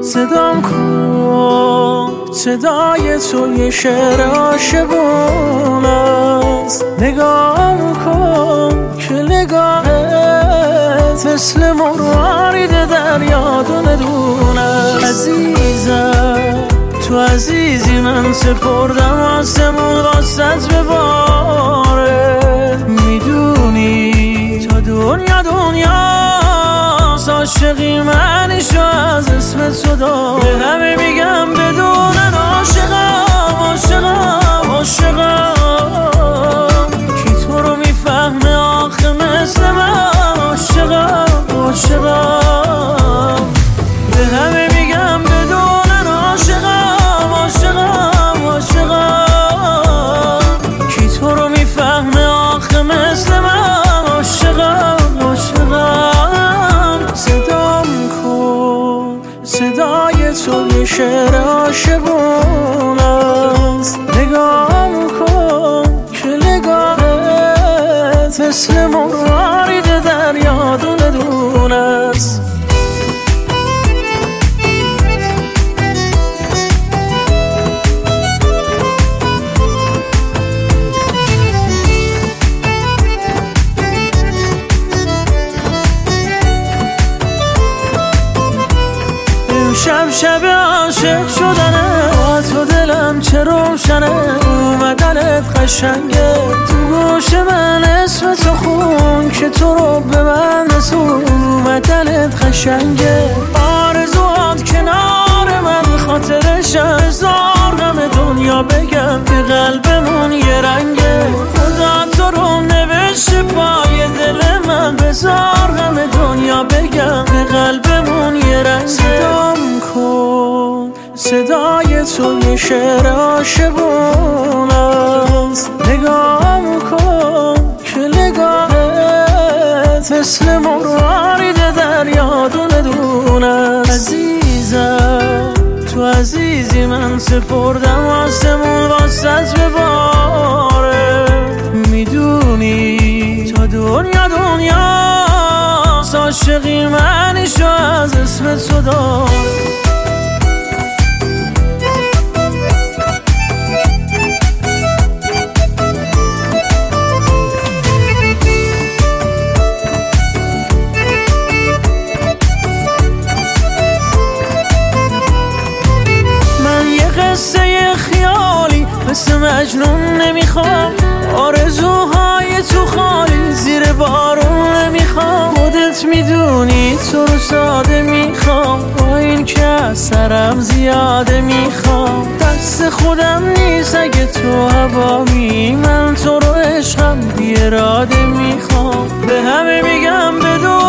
صدام کن، صدای تو یه شعر عاشقون است. نگام کن که نگاهت مثل مروارید دریا دونه عزیزم، تو عزیزی من سپردم آسمون راست بباره. میدونی تا دنیاست عاشقی منشو از اسم تو دار. به همه میگم بدونن عاشقم عاشقم عاشقم، کی تو رو میفهمه آخه مثل من عاشقم عاشقم. به همه میگم بدونن عاشقم عاشقم عاشقم، کی تو رو میفهمه آخه مثل من عاشقم عاشقم. صدام کن، صدای تو یه شعر عاشقون است. نگام کن که نگاهت مثل مروارید دریا دونه دونه است. شب عاشق شدنه، با تو دلم چه روشنه. اومدنت قشنگه، تو گوش من اسم تو خون که تو رو به من رسون. اومدنت قشنگه، آرزوات کنار من خاطرش هزار غم دنیا بگم که قلبمون یه رنگه. خدا تو رو نوشته پای دل من، بزار غم دنیا بگم که قلبمون یه رنگه. صدام کن، صدای تو یه شعر عاشقون است. نگام کن که نگاهت مثل مروارید دریا دونه دونه. عزیزم تو عزیزی من سپردم آسمون راست بباره. میدونی تا دنیاست عاشقی منشو از اسم تو دار. قصه خیالی مثل مجنون نمیخوام، آرزوهای تو خالی زیر بارون نمیخوام. خودت میدونی تو رو ساده میخوام، با این که از سرم زیاده میخوام. دست خودم نیست اگه تو هوامی، من تو رو عشقم بی اراده میخوام. به همه میگم بدون